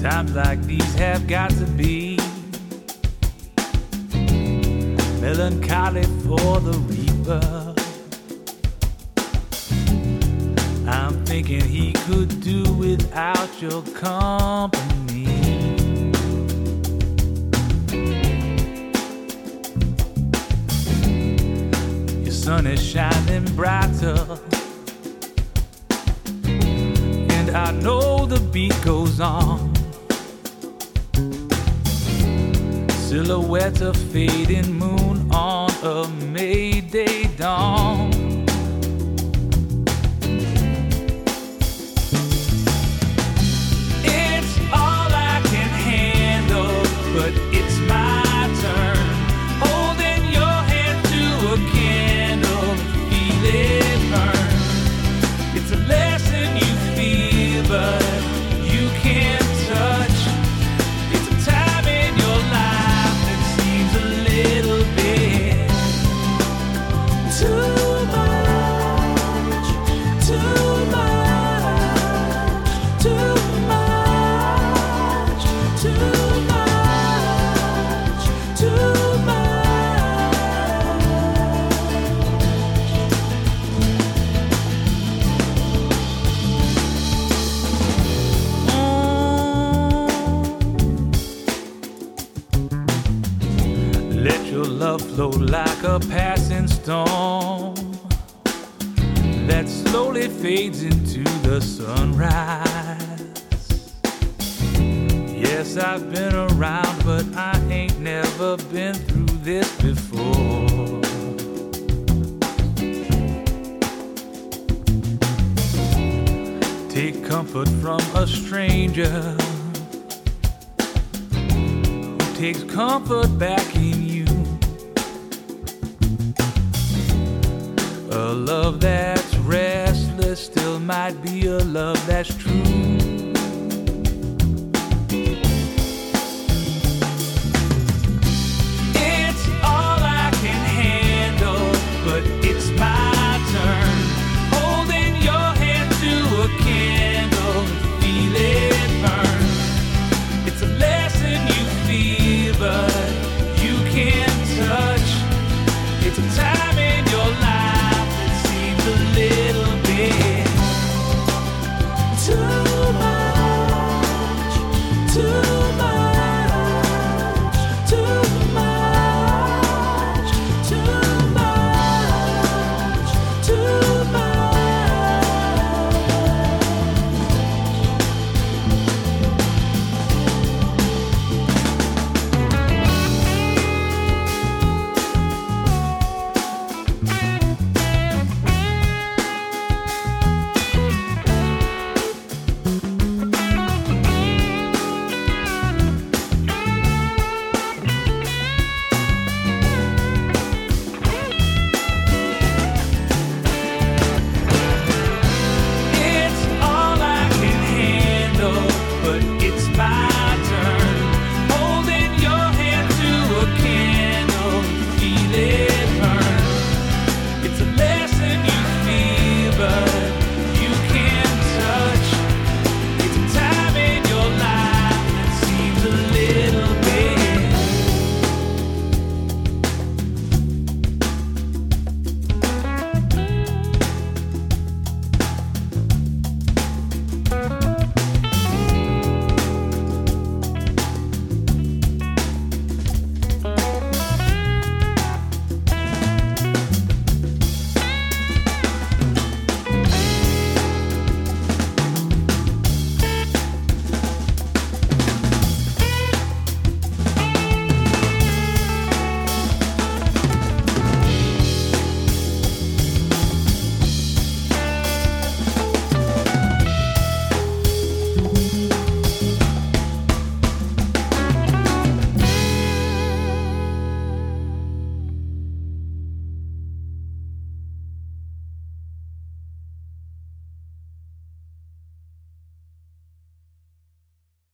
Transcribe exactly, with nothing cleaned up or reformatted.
Times like these have got to be melancholy for the reaper. I'm thinking he could do without your company. Your sun is shining brighter, and I know the beat goes on. Silhouette of fading moon on a May Day dawn. It's all I can handle, but it's my turn. Holding your hand to a candle, feel it burn. It's a lesson you feel, but you can't touch. It's a time in your life that seems a little bit too much, too much, too much, too much, too Let your love flow like a passing storm that slowly fades into the sunrise. Yes, I've been around, but I ain't never been through this before. Take comfort from a stranger who takes comfort back in you. A love that's restless still might be a love that's true. It's all I can handle, but it's my turn. Holding your hand to a candle, feel it burn. It's a lesson you feel, but you can't touch. It's a time in your life a little bit too